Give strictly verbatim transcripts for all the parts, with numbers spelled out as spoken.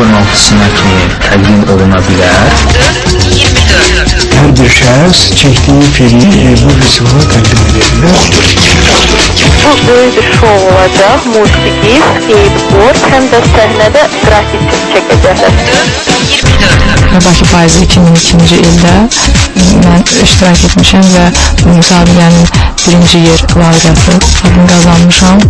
oktyabrın altısına kimi təqdim oluna bilər. Hər bir şəxs çəkdiyi filmi e, bu festivala təqdim edə bilər. Bu böyük bir şou olacaq. Musiqi, skateboard, həm də səhnədə qrafik çəkəcəklər. Bakı Payızı iki min ikinci ildə mən iştirak etmişəm və bu müsabiqənin birinci yer laureatı adını qazanmışam.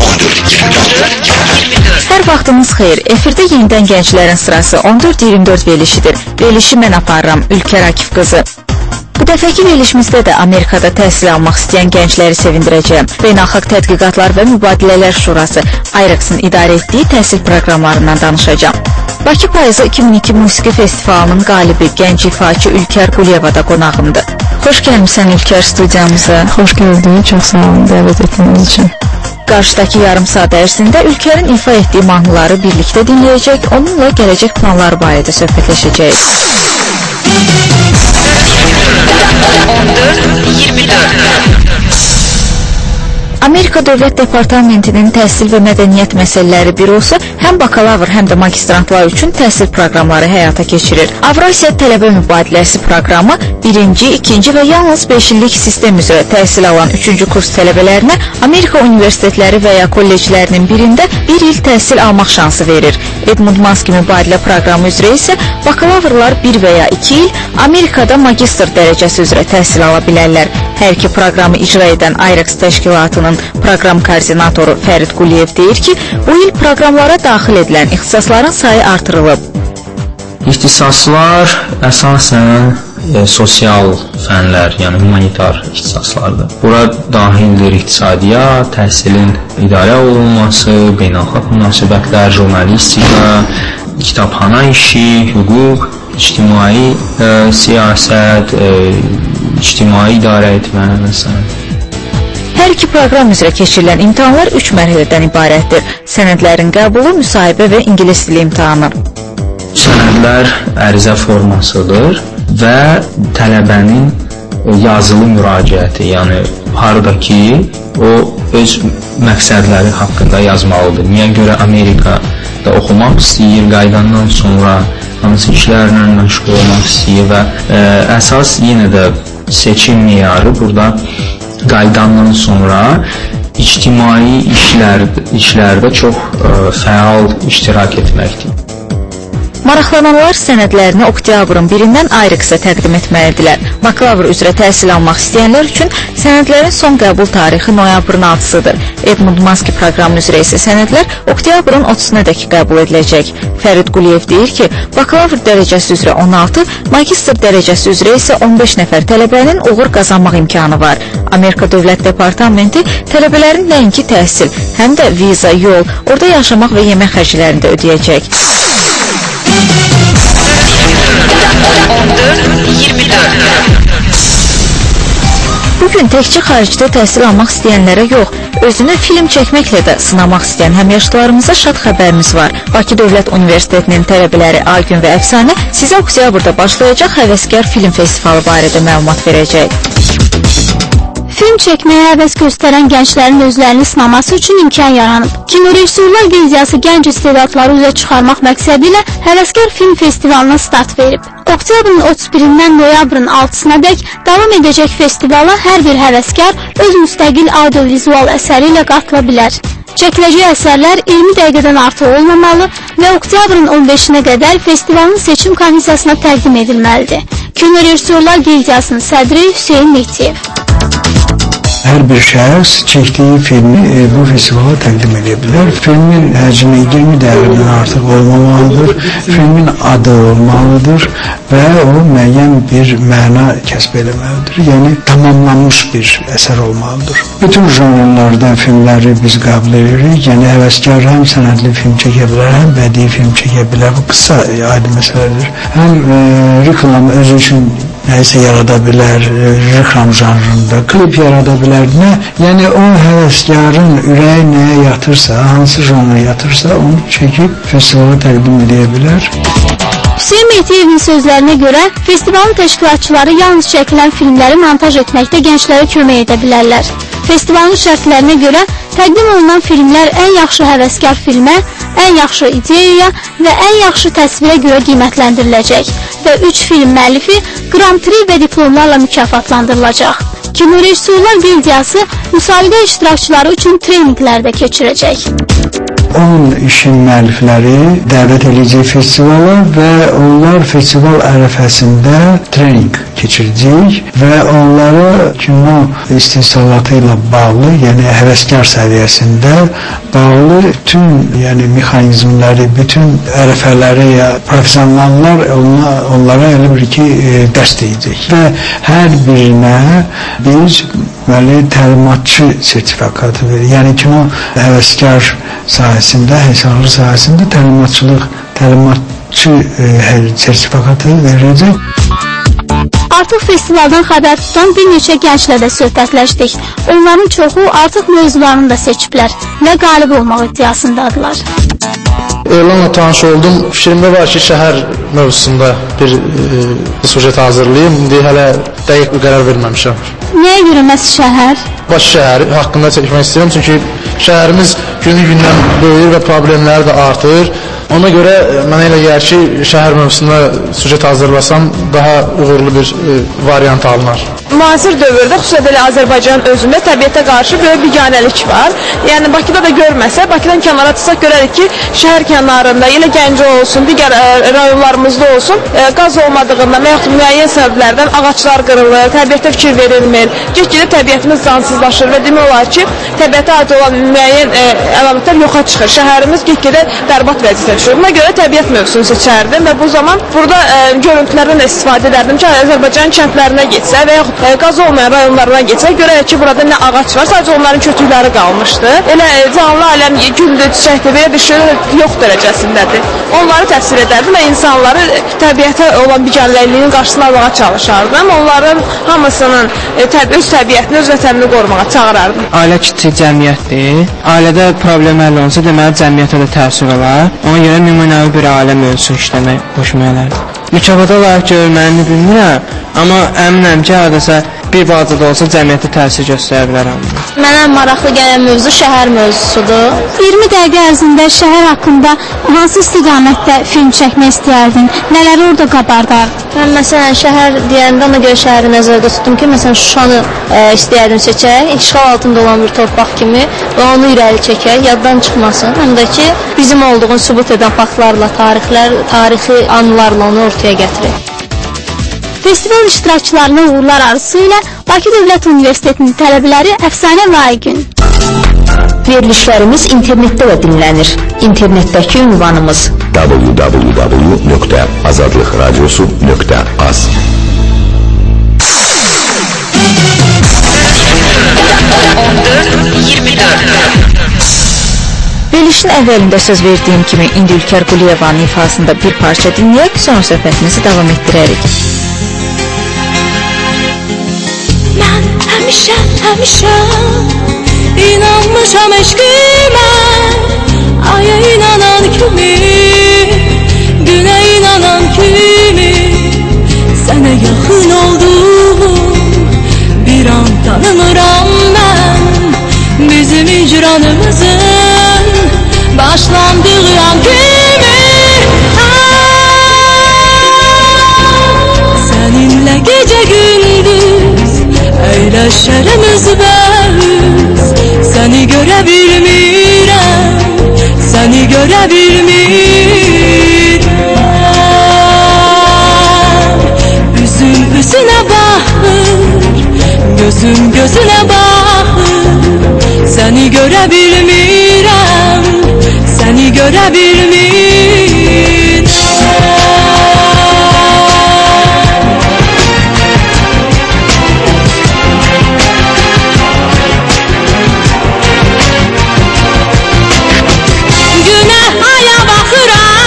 Hər vaxtınız xeyir. Efirdə yenidən gənclərin sırası on dörd iyirmi dörd verilişidir. Verilişi mən aparıram, Ülker Akif qızı. Bu dəfəki verilişimizdə də Amerikada təhsil almaq istəyən gəncləri sevindirəcəyəm. Beynəlxalq Tədqiqatlar və Mübadilələr Şurası I R E X-in idarə etdiyi təhsil proqramlarından danışacağam. Bakı Payızı iki min iki Musiqi Festivalının qalibi gənc ifaçı Ülker Quliyeva da qonağımdır. Xoş gəlmişsən Ülker studiyamıza. Xoş gördük, çox sağ olun dəvət etdiyiniz üçün. Qarşıdakı yarım saat ərzində Ülkerin ifa etdiyi mahnıları birlikdə dinləyəcək, onunla gələcək planlar barədə söhbətləşəcəyik. on dörd iyirmi dörd Amerika Dövlət Departamentinin Təhsil və Mədəniyyət Məsələləri Bürosu həm bakalavr, həm də magistrantlar üçün təhsil proqramları həyata keçirir. Avrasiya Tələbə Mübadiləsi proqramı birinci, ikinci və yalnız beş illik sistem üzrə təhsil alan üçüncü kurs tələbələrinə Amerika universitetləri və ya kolleclərinin birində bir il təhsil almaq şansı verir. Edmund Maski mübadilə proqramı üzrə isə bakalavrlar bir və ya iki il Amerikada magistr dərəcəsi üzrə təhsil ala bilərlər. Hər iki proqramı icra edən I R E X təşkilatının proqram koordinatoru Fərid Quliyev deyir ki, bu il proqramlara daxil edilən ixtisasların sayı artırılıb. İxtisaslar əsasən e, sosial fənlər, yəni humanitar ixtisaslardır. Bura dahildir iqtisadiyyat, təhsilin idarə olunması, beynəlxalq münasibətlər, jurnalistika, kitabxana işi, hüquq, ictimai e, siyasət, e, ictimai idarə etmə məsələn. Hər iki proqram üzrə keçirilən imtahanlar üç mərhələdən ibarətdir. Sənədlərin qəbulu, müsahibə və ingilis dili imtahanı. Sənədlər ərizə formasıdır və tələbənin yazılı müraciəti, yəni harda ki, o öz məqsədləri haqqında yazmalıdır. Niyə görə Amerikada oxumaq istəyir, qaydandan sonra hansı işlərlə məşğul olmaq istəyir və ə, əsas yenə də seçim meyarı burada qaydandan sonra ictimai işlər, işlərdə çox ə, fəal iştirak etməkdir. Maraqlananlar sənədlərini oktyabrın birindən I R E X-ə təqdim etməlidirlər. Bakalavr üzrə təhsil almaq istəyənlər üçün sənədlərin son qəbul tarixi noyabrın altısıdır. Edmund Maski proqramı üzrə isə sənədlər oktyabrın otuzuna-dək qəbul ediləcək. Fərid Quliyev deyir ki, bakalavr dərəcəsi üzrə on altı, magistr dərəcəsi üzrə isə on beş nəfər tələbənin uğur qazanmaq imkanı var. Amerika Dövlət Departamenti tələbələrin nəinki təhsil, həm də viza, yol, orada yaşamaq və yemək xərclərini də ödəyəcək. on dörd iyirmi dörd Bugün təkcə xaricdə təhsil almaq istəyənlərə yox, özünü film çəkməklə də sınamaq istəyən həmyaşıdlarımıza şad xəbərimiz var. Bakı Dövlət Universitetinin tələbələri Aygün və Əfsanə sizə oktyabrda başlayacaq Həvəskar Film Festivalı barədə məlumat verəcək. Film çəkməyə həvəs göstərən gənclərin özlərini sınaması üçün imkan yaranıb. Kinorejissorlar Gildiyası gənc istedadları üzə çıxarmaq məqsədi ilə Həvəskar Film Festivalına start verib. Oktyabrın otuz birindən noyabrın altısına dək davam edəcək festivala hər bir həvəskar öz müstəqil audio-vizual əsəri ilə qatıla bilər. Çəkiləcək əsərlər iyirmi dəqiqədən artıq olmamalı və oktyabrın on beşinə qədər festivalın seçim komissiyasına təqdim edilməlidir. Kinorejissorlar Gildiyasının sədri Hüseyin Mehdiyev. Hər bir şəxs çəkdiyi filmi e, bu festivala təqdim edə bilər. Filmin həcmi iyirmi dəqiqədən artıq olmamalıdır, filmin adı olmalıdır və o müəyyən bir məna kəsb eləməlidir. Yəni, tamamlanmış bir əsər olmalıdır. Bütün janrlardan filmləri biz qəbul edirik. Yəni, həvəskar həm sənədli film çəkə bilər, həm bədii film çəkə bilər. Bu qısa ayrı məsələdir. Həm e, reklam özü üçün nəyisə yarada bilər, reklam janrında, klip yarada bilər, nə? Yəni, o həvəskarın ürəyi nəyə yatırsa, hansı janra yatırsa, onu çəkib festivala təqdim edə bilər. Hüseyin Mehdiyevin sözlərinə görə, festivalın təşkilatçıları yalnız çəkilən filmləri montaj etməkdə gənclərə kömək edə bilərlər. Festivalın şərtlərinə görə Təqdim olunan filmlər ən yaxşı həvəskar filmə, ən yaxşı ideyaya və ən yaxşı təsvirə görə qiymətləndiriləcək və üç film müəllifi Grand Prix və diplomlarla mükafatlandırılacaq. Kino Rejissorlar Gildiyası müsabiqə iştirakçıları üçün treninqlər də keçirəcək. on işin müəllifləri dəvət edəcək festivala və onlar festival ərəfəsində trening keçirəcək və onlara kino istehsalatı ilə bağlı, yəni həvəskar səviyyəsində bağlı bütün yəni mexanizmləri, bütün ərəfələri, professionallar ona, onlara elə bir ki e, dərs deyəcək və hər birinə biz deməli təlimatçı sertifikatı verir. Yəni kino həvəskar sahəsində, həvəskarlıq sahəsində təlimatçılıq, təlimatçı e, sertifikatı veriləcək. Artıq festivaldan xəbər tutan bir neçə gənclə də söhbətləşdik. Onların çoxu artıq mövzularını da seçiblər və qalib olmaq iddiasındadılar. Elanla tanış oldum. Fikrimdə var ki, şəhər mövzusunda bir e, sujet hazırlayayım. İndi hələ dəqiq bir qərar verməmişəm. Nəyə görə məhz şəhər? Bakı şəhəri haqqında çəkmək istəyirəm, çünki şəhərimiz günü-gündən böyüyür və problemləri də artır. Ona görə mənə elə gəlir ki, şəhər mövzusunda sujet hazırlasam daha uğurlu bir e, variant alınar. Müasir dövrdə, xüsusilə belə Azərbaycanın özündə təbiətə qarşı böyük biganəlik var. Yəni Bakıda da görməsə, Bakıdan kənara çıxsaq görərik ki, şəhər kənarında, elə Gəncə olsun, digər ə, rayonlarımızda olsun, ə, qaz olmadığından və yaxud müəyyən səbəblərdən ağaclar qırılır, təbiətə fikir verilmir, get-gedə təbiətimiz cansızlaşır və demək olar ki, təbiətə aid olan müəyyən ə, əlamətlər yoxa çıxır. Şəhərimiz get-gedə bərbad vəziyyətə düşür. Buna görə təbiət mövzusunu seçərdim və bu zaman burada ə, görüntülərdən də istifadə edərdim ki, Azərbaycanın kəndlərinə getsə və yaxud qaz olmayan rayonlarına geçsək, görək ki, burada nə ağac var, sadəcə onların kötükləri qalmışdı. Elə canlı aləm güldür, çiçəkdir, belə bir şey yox dərəcəsindədir. Onları təsvir edərdim və insanları təbiətə olan biganəlliyinin qarşısını almağa çalışardım. Onların hamısının təb öz təbiətini, öz vətənini qorumağa çağırardım. Ailə kiçik cəmiyyətdir. Ailədə problem həll olunsa, deməli cəmiyyətə də təsir olar. Ona görə nümunəvi bir ailə mövzusu işləmək xoşuma gələr. Mükafat olaraq görməyini bilmirəm, amma əminəm ki, hardasa bir balaca da olsa cəmiyyətə təsir göstərə bilərəm. Mənə maraqlı gələn mövzu şəhər mövzusudur. iyirmi dəqiqə ərzində şəhər haqqında hansı istiqamətdə film çəkmək istəyərdin? Nələri orada qabardar? Mən məsələn şəhər deyəndə ona görə şəhəri nəzərdə tutdum ki, məsələn Şuşanı e, istəyərdim çəkək, işğal altında olan bir torpaq kimi və onu irəli çəkək, yaddan çıxmasın. Həm də ki, bizim olduğunu sübut edən faktlarla, tarixlər, tarixi anılarla onu ortaya gətirir. Festival iştirakçılarına uğurlar arzusu ilə Bakı Dövlət Universitetinin tələbələri əfsanə layiqin. Verilişlərimiz internetdə də dinlənir. İnternetdəki ünvanımız w w w nöqtə azadlıq radiosu nöqtə az. Verilişin əvvəlində söz verdiyim kimi indi Ülker Quliyevanın ifasında bir parça dinləyək, sonra söhbətimizi davam etdirərik. Mən həmişə, həmişə inanmışam eşqimə, aya inanan kimi, günə inanan kimi, sənə yaxın oldum, bir an tanımıram mən, bizim icranımızın başlandığı an kimi. Səninlə gecə gündüz əyləşərimiz bəz, səni görə bilmirəm, səni görə bilmirəm. Üzün üzünə baxır, gözüm gözünə baxır, səni görə bilmirəm, səni görə bilmirəm. Günə aya baxıram,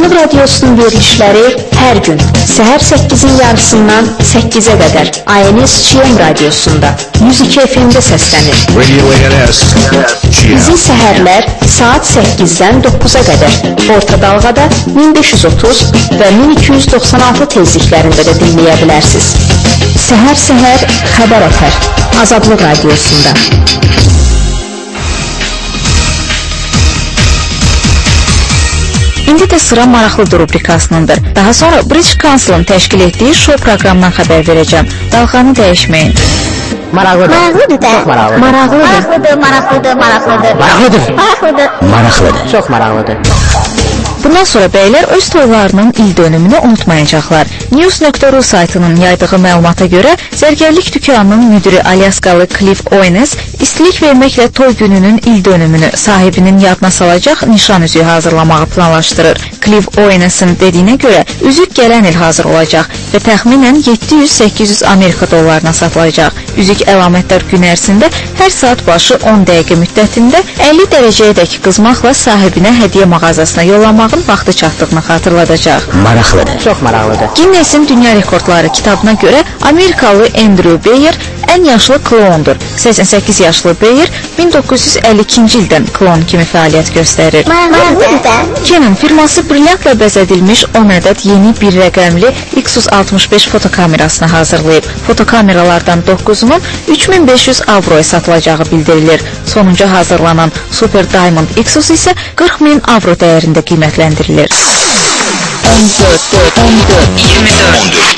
Azadlıq Radiosunun verilişləri hər gün səhər səkkizin yarısından səkkizə qədər I N S G M radiosunda yüz iki F M-də səslənir. Bizi səhərlər saat səkkizdən doqquza qədər orta dalğada min beş yüz otuz və min iki yüz doxsan altı tezliklərində də dinləyə bilərsiniz. Səhər-səhər xəbər ətər Azadlıq Radiosunda. İndi də sıra maraqlıdır rubrikasınındır. Daha sonra British Council'ın təşkil etdiyi show proqramından xəbər verəcəm. Dalğanı dəyişməyin. Maraqlıdır. Maraqlıdır da. Çox maraqlıdır. Maraqlıdır, maraqlıdır, maraqlıdır. Maraqlıdır. Maraqlıdır. Maraqlıdır. Çox maraqlıdır. Bundan sonra bəylər öz toylarının il dönümünü unutmayacaqlar. News nöqtə ru saytının yaydığı məlumata görə zərgərlik dükanının müdiri Alyaskalı Cliff Oynes istilik verməklə toy gününün il dönümünü sahibinin yadına salacaq nişan üzüyü hazırlamağı planlaşdırır. Cliff Oynes'in dediyinə görə üzük gələn il hazır olacaq və təxminən yeddi yüz səkkiz yüz Amerika dollarına satılacaq. Üzük əlamətlər gün ərzində hər saat başı on dəqiqə müddətində əlli dərəcəyədək qızmaqla sahibinə hədiyyə mağazasına yollamağı vaxtı çatdığını xatırladacaq. Maraqlıdır. Çox maraqlıdır. Guinness'in Dünya Rekordları kitabına görə Amerikalı Andrew Bayer ən yaşlı klondur. səksən səkkiz yaşlı Bayer min doqquz yüz əlli ikinci ildən klon kimi fəaliyyət göstərir. Canon firması brilyantla bəzədilmiş on ədəd yeni bir rəqəmli X altmış beş fotokamerasını hazırlayıb. Fotokameralardan doqquzunun üç min beş yüz avroya satılacağı bildirilir. Sonuncu hazırlanan Super Diamond X isə qırx min avro dəyərində qiymətləndirilir. on dörd, on dörd, iyirmi dörd.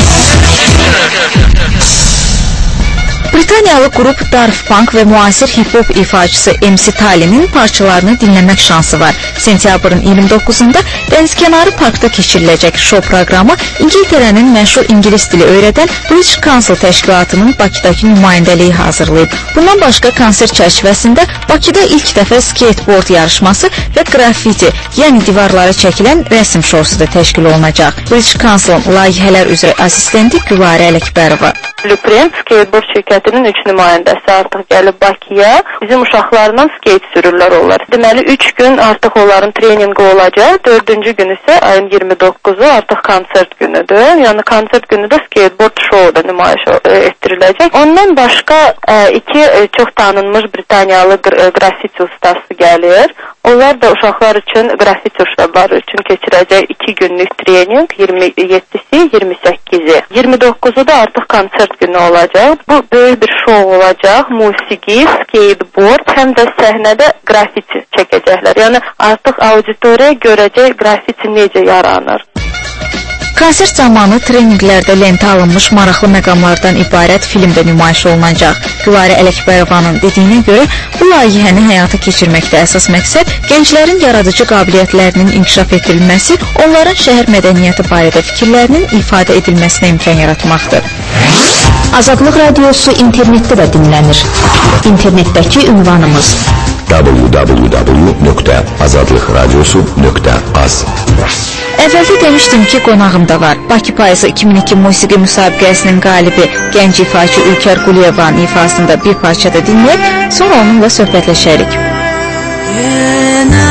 Britaniyalı qrup Daft Punk və müasir hip-hop ifaçısı M C Talinin parçalarını dinləmək şansı var. Sentyabrın iyirmi doqquzunda dənizkənarı parkda keçiriləcək show proqramı İngiltərənin məşhur ingilis dili öyrədən British Council təşkilatının Bakıdakı nümayəndəliyi hazırlayıb. Bundan başqa konsert çərçivəsində Bakıda ilk dəfə skateboard yarışması və graffiti, yəni divarlara çəkilən rəsm şousu da təşkil olunacaq. British Council'ın layihələr üzrə assistenti Gülarə Ələkbərova. Blueprint skateboard şirkətinin üç nümayəndəsi artıq gəlib Bakıya. Bizim uşaqlarla skate sürürlər onlar. Deməli üç gün artıq onların treninqi olacaq. dördüncü gün isə ayın iyirmi doqquzu artıq konsert günüdür. Yəni konsert günü də skateboard show da nümayiş etdiriləcək. Ondan başqa iki çox tanınmış Britaniyalı graffiti ustası gəlir. Onlar da uşaqlar üçün, graffiti uşaqları üçün keçirəcək iki günlük trening, iyirmi yeddisi, iyirmi səkkizi. iyirmi doqquzu da artıq konsert günü olacaq. Bu böyük bir şou olacaq. Musiqi, skateboard, həm də səhnədə graffiti çəkəcəklər. Yəni artıq auditoriya görəcək graffiti necə yaranır. Konsert zamanı treninqlərdə lentə alınmış maraqlı məqamlardan ibarət film də nümayiş olunacaq. Gülarə Ələkbərovanın dediyinə görə bu layihəni həyata keçirməkdə əsas məqsəd gənclərin yaradıcı qabiliyyətlərinin inkişaf etdirilməsi, onların şəhər mədəniyyəti barədə fikirlərinin ifadə edilməsinə imkan yaratmaqdır. Azadlıq Radiosu internetdə də dinlənir. İnternetdəki ünvanımız w w w nöqtə azadlıq radiosu nöqtə az. Əvvəldə demişdim ki, qonağım da var. Bakı Payızı iki min iki musiqi müsabiqəsinin qalibi gənc ifaçı Ülkər Quliyevanın ifasında bir parçada dinləyib, sonra onunla söhbətləşərik. Yenə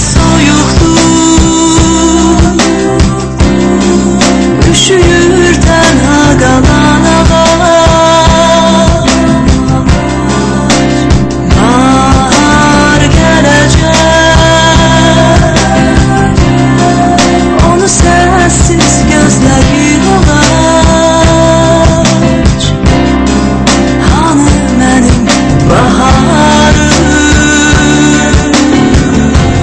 soyuqdur, üşüyür tənha qalan ağac, bahar gələcək, onu sənsiz gözlərin olac. Hanı mənim baharım,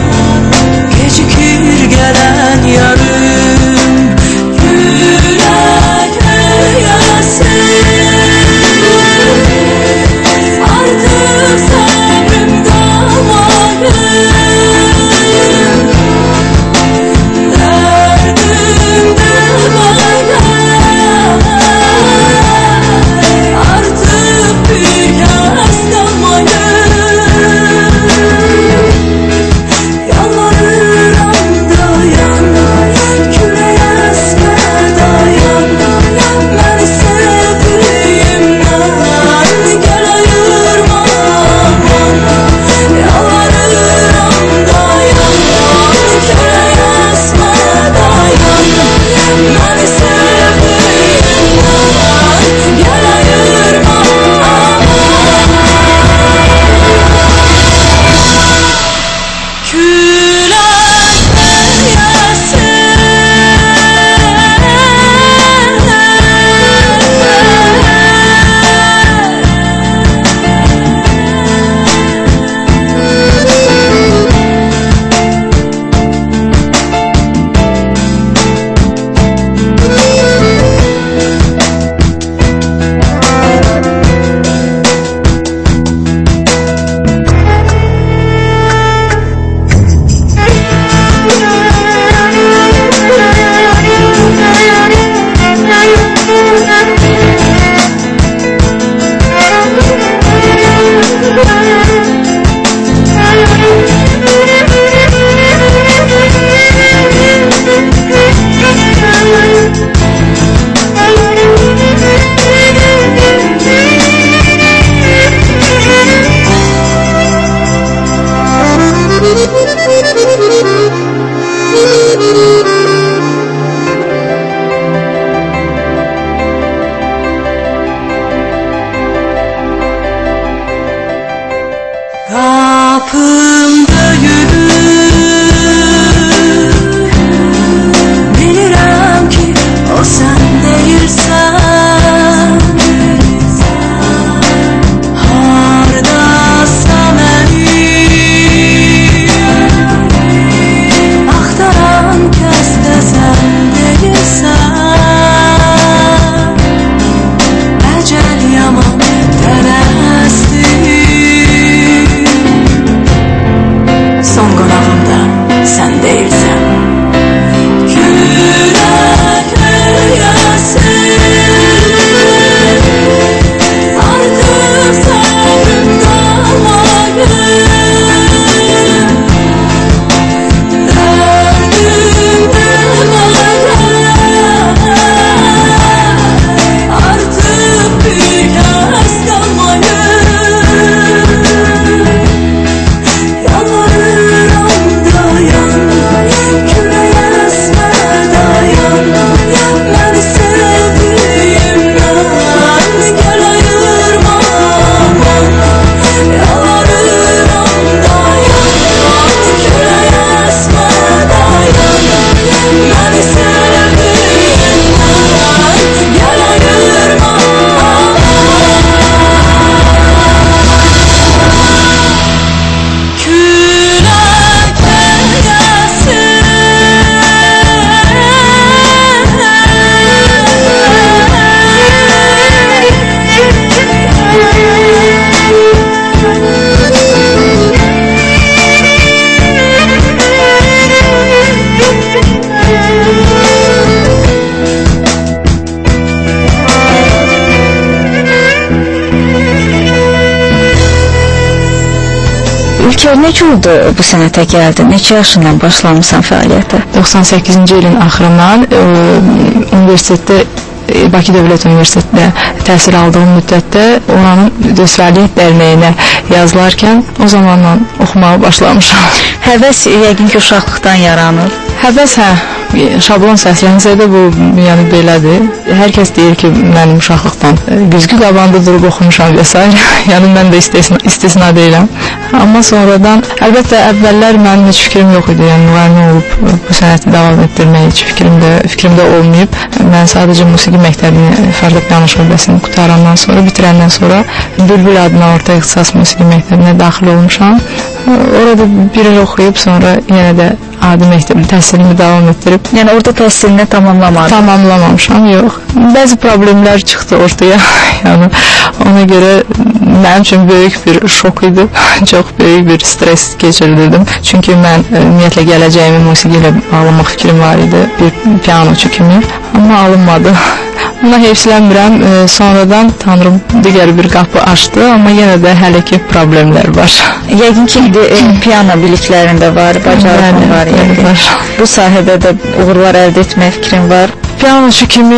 Əvvəl necə oldu bu sənətə gəldin? Neçə yaşından başlamısan fəaliyyətə? doxsan səkkizinci ilin axırından e, universitetdə Bakı Dövlət Universitetində təhsil aldığım müddətdə oranın Dost Fəaliyyət Dərnəyinə yazılarkən o zamandan oxumağa başlamışam. Həvəs yəqin ki, uşaqlıqdan yaranır. Həvəs, hə, şablon səslənsə də bu, yəni belədir. Hər kəs deyir ki, mənim uşaqlıqdan güzgü qabanda durub oxumuşam və s. Yəni mən də istisna, istisna deyiləm. Amma sonradan, əlbəttə əvvəllər mənim heç fikrim yox idi. Yəni müğənni olub bu sənəti davam etdirmək heç fikrimdə, fikrimdə olmayıb. Mən sadəcə musiqi məktəbini, fortepiano şöbəsini qutarandan sonra, bitirəndən sonra Bülbül adına orta ixtisas musiqi məktəbinə daxil olmuşam. Orada bir il oxuyub sonra yenə də adi məktəbli təhsilimi davam etdirib. Yəni orada təhsilini tamamlamadın? Tamamlamamışam, yox. Bəzi problemlər çıxdı ortaya. Yəni ona görə mənim üçün böyük bir şok idi. Çox böyük bir stres keçirdirdim. Çünki mən ümumiyyətlə gələcəyimi musiqi ilə bağlamaq fikrim var idi. Bir pianoçu kimi. Amma alınmadı. Buna heyfsilənmirəm. E, sonradan Tanrım digər bir qapı açdı, amma yenə də hələ ki problemlər var. Yəqin ki, e, piano biliklərində var, bacarığın var. Yəni. Var. Bu sahədə də uğurlar əldə etmək fikrin var. Pianoçu kimi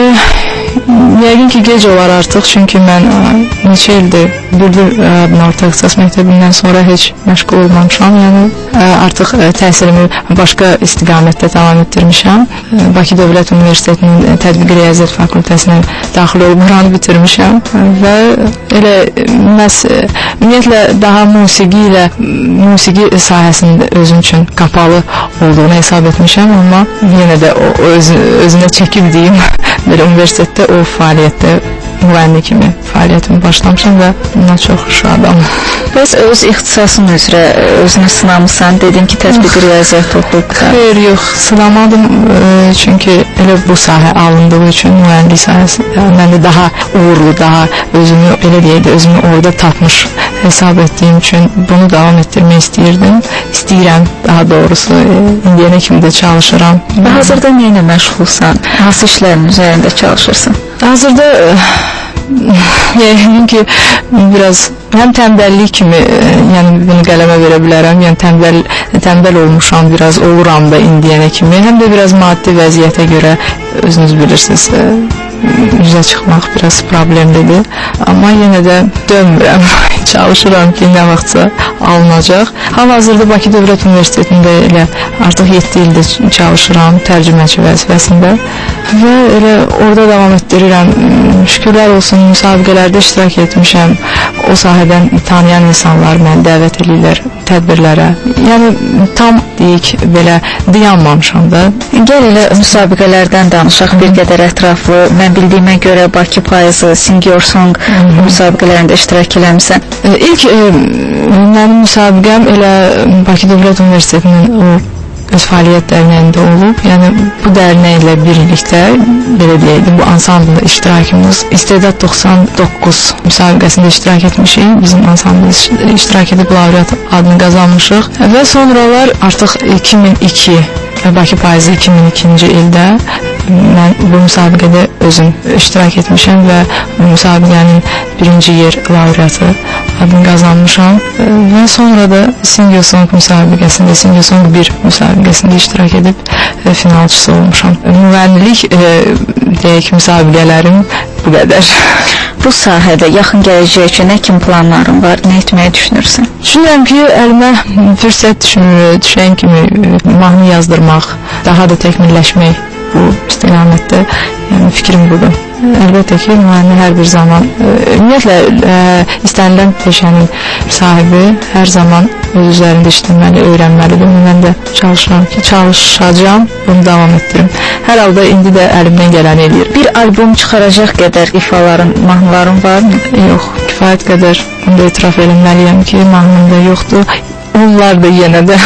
yəqin ki, gec olar artıq, çünki mən neçə ildir Bülbül adına orta ixtisas məktəbindən sonra heç məşğul olmamışam. Yəni artıq təhsilimi başqa istiqamətdə davam etdirmişəm. Bakı Dövlət Universitetinin Tətbiqi Riyaziyyat Fakültəsinə daxil olub buranı bitirmişəm və elə məhz ümumiyyətlə daha musiqi ilə musiqi sahəsində özüm üçün qapalı olduğunu hesab etmişəm, amma yenə də o öz, özünə çəkib deyim, belə universitetdə o fəaliyyətdə müğənni kimi fəaliyyətimi başlamışam və bundan çox şadam. Bəs öz ixtisasın üzrə özünü sınamısan, dedin ki, tətbiqi riyaziyyat oxudub. Xeyr, yox, sınamadım, çünki elə bu sahə alındığı üçün müğənnilik sahəsi mən də daha uğurlu, daha özümü belə deyək, özümü orada tapmış hesab etdiyim üçün bunu davam etdirmək istəyirdim. İstəyirəm, daha doğrusu, indiyənə kimi də çalışıram. Və hazırda nə ilə məşğulsan? Hansı işlərin üzərində çalışırsan? Hazırda yəqin ki, biraz həm tənbəllik kimi, yəni bunu qələmə verə bilərəm, yəni tənbəl, tənbəl olmuşam, biraz oluram da indiyənə kimi, həm də biraz maddi vəziyyətə görə, özünüz bilirsiniz, üzə çıxmaq biraz problemlidir, amma yenə də dönmürəm, çalışıram ki, nə vaxtsa alınacaq. Hal-hazırda Bakı Dövlət Universitetində elə artıq yeddi ildir çalışıram tərcüməçi vəzifəsində və elə orada davam etdirirəm. Şükürlər olsun, müsabiqələrdə iştirak etmişəm, o sahədən tanıyan insanlar məni dəvət edirlər tədbirlərə. Yəni tam deyik belə dayanmamışam da. Gəl elə müsabiqələrdən danışaq bir qədər ətraflı. Mən bildiyimə görə Bakı Payızı, Sing Your Song müsabiqələrində iştirak eləmisən. İlk e, mənim müsabiqəm elə Bakı Dövlət Universitetinin o öz fəaliyyət dərnəyində olub. Yəni bu dərnəklə birlikdə belə deyək, bu ansamblda iştirakımız İstedad doxsan doqquz müsabiqəsində iştirak etmişik. Bizim ansamblımız iştirak edib laureat adını qazanmışıq və sonralar artıq iki min iki Bakı Payızı iki min ikinci ildə mən bu müsabiqədə özüm iştirak etmişəm və bu müsabiqənin birinci yer laureatı adını qazanmışam və sonra da Sing Your Song müsabiqəsində, Sing Your Song bir müsabiqəsində iştirak edib e, finalçısı olmuşam. Müğənnilik e, deyək müsabiqələrim bu qədər. Bu sahədə yaxın gələcək üçün nə kimi planların var, nə etməyi düşünürsən? Düşünürəm ki, əlimə fürsət düşünür, düşən kimi mahnı yazdırmaq, daha da təkmilləşmək bu istiqamətdə, yəni fikrim budur. Əlbəttə ki, müğənni hər bir zaman, ümumiyyətlə istənilən peşənin sahibi hər zaman öz üzərində işləməli, öyrənməlidir. Mən də çalışıram ki, çalışacağam, bunu davam etdirim. Hər halda indi də əlimdən gələni eləyir. Bir albom çıxaracaq qədər ifaların, mahnıların varmı? Yox, kifayət qədər. Bunu da etiraf eləməliyəm ki, mahnım da yoxdur. Onlar da yenə də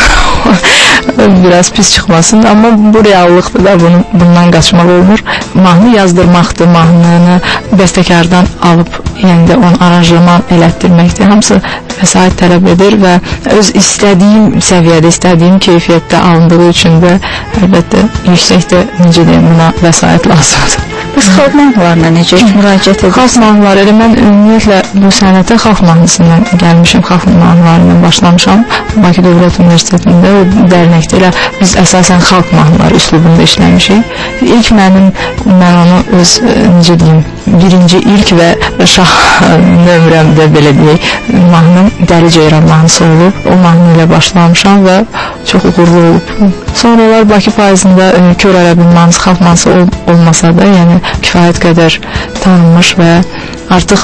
biraz pis çıxmasın, amma bu reallıqdır da, bunu, bundan qaçmaq olmur. Mahnı yazdırmaqdır, mahnını bəstəkardan alıb, yəni də onu aranjman elətdirməkdir. Hamısı vəsait tələb edir və öz istədiyim səviyyədə, istədiyim keyfiyyətdə alındığı üçün də əlbəttə yüksəkdə, necə deyim, buna vəsait lazımdır. Bəs xalq mahnılarına necə müraciət edirsən? Xalq mahnıları, elə mən ümumiyyətlə bu sənətə xalq mahnısından gəlmişəm, xalq mahnılarından başlamışam. Bakı Dövlət Universitetində o dərnəkdə elə biz əsasən xalq mahnıları üslubunda işləmişik. İlk mənim, mən onu öz, necə deyim, birinci ilk və şah nömrəmdə belə deyək, mahnım Dəli Ceyran mahnısı olub. O mahnı ilə başlamışam və çox uğurlu olub. Sonralar Bakı payızında e, Kör Ərəbin mahnısı, xalq mahnısı ol, olmasa da, yəni kifayət qədər tanınmış və artıq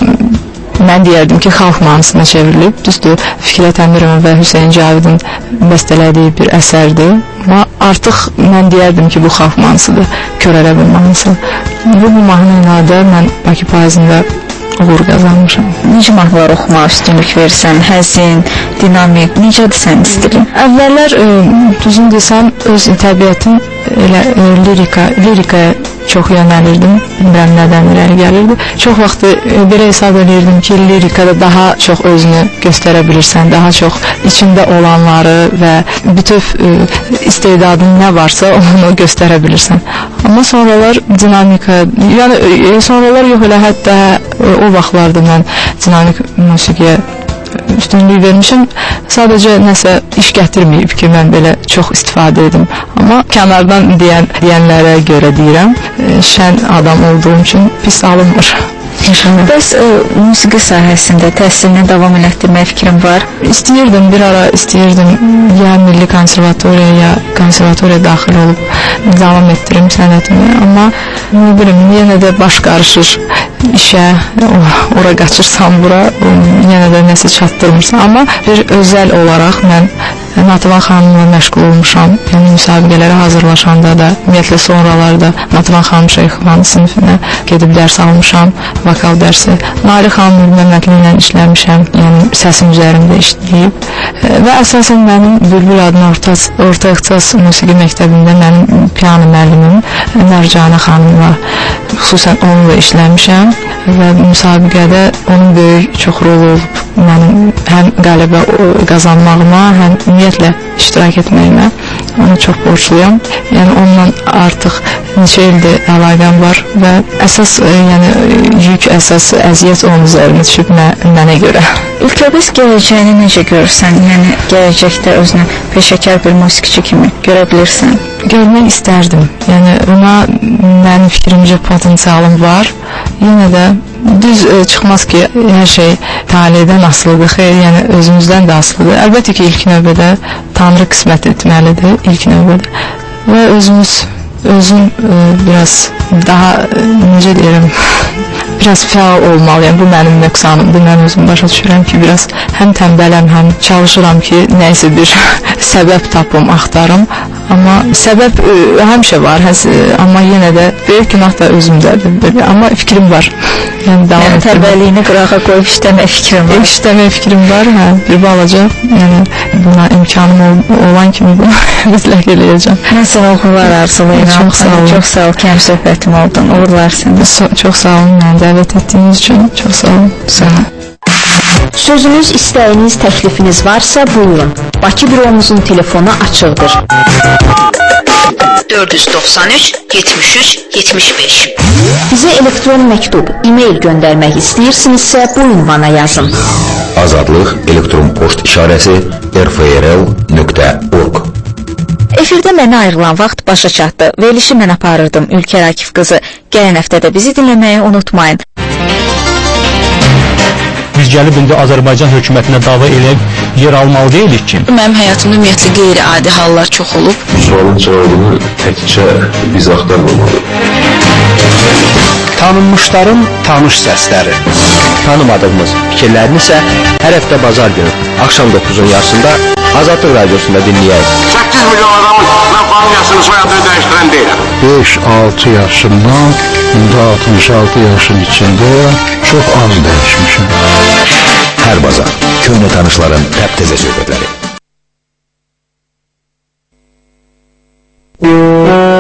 mən deyərdim ki, xalq mahnısına çevrilib. Düzdür, Fikrət Əmirovun və Hüseyn Cavidin bəstələdiyi bir əsərdir. Amma artıq mən deyərdim ki, bu xalq mahnısıdır, Kör Ərəbin mahnısı. Bu, bu mahnı ilə də mən Bakı payızında uğur qazanmışam. Necə mahnılar oxumaq üstünlük verirsən? Həzin, dinamik, necədir sənin stilin? Əvvəllər, e, düzün desəm, öz təbiətim elə e, lirika, lirikaya çox yönəlirdim. Bilmirəm nədən irəli gəlirdi. Çox vaxtı e, belə hesab edirdim ki, lirikada daha çox özünü göstərə bilirsən, daha çox içində olanları və bütöv e, istedadın nə varsa onu göstərə bilirsən. Amma sonralar dinamika, yəni e, sonralar yox, elə hətta e, o vaxtlarda mən dinamik musiqiyə üstünlük vermişəm. Sadəcə nəsə iş gətirməyib ki, mən belə çox istifadə edim. Amma kənardan deyən, deyənlərə görə deyirəm, e, şən adam olduğum üçün pis alınmır. Bəs e, musiqi sahəsində təhsilini davam elətdirmək fikrim var? İstəyirdim, bir ara istəyirdim ya Milli Konservatoriya, ya konservatoriya daxil olub davam etdirim sənətimi. Amma nə bilim, yenə də baş qarışır işə, ora qaçırsam bura, yenə də nəsə çatdırmırsan. Amma bir özəl olaraq mən Nativan xanımla məşğul olmuşam. Yəni müsabiqələrə hazırlaşanda da, ümumiyyətlə sonralarda Nativan xanım Şeyxvan sinifinə gedib dərs almışam, vokal dərsi. Nari xanım Məhmədli ilə işləmişəm, yəni səsim üzərində işləyib. Və əsasən mənim Bülbül adına orta, orta ixtisas musiqi məktəbində mənim piano müəllimim Nərcanə xanımla, xüsusən onunla işləmişəm və müsabiqədə onun böyük çox rolu olub mənim həm qələbə qazanmağıma, həm ümumiyyətlə iştirak etməyimə. Ona çox borçluyam. Yəni onunla artıq neçə ildir əlaqəm var və əsas, yəni yük, əsas əziyyət onun üzərinə düşüb mə, mənə görə. Ülkəbəz gələcəyini necə görürsən? Yəni gələcəkdə özünü peşəkar bir musiqiçi kimi görə bilirsən? Görmək istərdim. Yəni buna mənim fikrimcə potensialım var. Yenə də düz e, çıxmaz ki, hər şey talihdən asılıdır, xeyr, yəni özümüzdən də asılıdır. Əlbəttə ki, ilk növbədə Tanrı qismət etməlidir, ilk növbədə. Və özümüz, özüm e, biraz daha, e, necə deyirəm, biraz fəal olmalıyam. Bu mənim nöqsanımdır. Mən özüm başa düşürəm ki, biraz həm tənbələm, həm çalışıram ki, nəysə bir səbəb tapım, axtarım. Amma səbəb ə, həmişə var, həs, ə, amma yenə də böyük günah da özümdədir. Amma fikrim var. Yəni, yəni tərbəliyini qırağa qoyub işləmək fikrim var. İşləmək fikrim var, hə, bir balaca. Yəni, buna imkanım ol, olan kimi bunu mütləq eləyəcəm. Mən sənə uğurlar arzulayıram. Çox sağ olun. Çox sağ ol ki, həm söhbətim oldun. Uğurlar sənə. So, çox sağ olun, mən dəvət etdiyiniz üçün. Çox sağ olun. Sağ olun. Sözünüz, istəyiniz, təklifiniz varsa buyurun. Bakı büromuzun telefonu açıqdır. dörd yüz doxsan üç yetmiş üç yetmiş beş. Bizə elektron məktub, e-mail göndərmək istəyirsinizsə bu ünvana yazın. Azadlıq elektron poçt işarəsi r f r l nöqtə org. Efirdə mənə ayrılan vaxt başa çatdı. Verilişi mən aparırdım, Ülker Akif qızı. Gələn həftədə bizi dinləməyi unutmayın. Biz gəlib indi Azərbaycan hökumətinə dava eləyib yer almalı deyilik ki. Mənim həyatımda ümumiyyətlə qeyri-adi hallar çox olub. Sualın cavabını təkcə biz axtarmamalıyıq. Tanınmışların tanış səsləri. Tanımadığımız fikirlərini isə hər həftə bazar günü axşam doqquzun yarısında Azadlıq Radiosunda dinləyək. səkkiz milyon adamın mən familiyasını, soyadını dəyişdirən deyiləm. beş altı yaşından indi altmış altı yaşın içində çox az dəyişmişəm. Hər bazar köhnə tanışların təptəzə söhbətləri.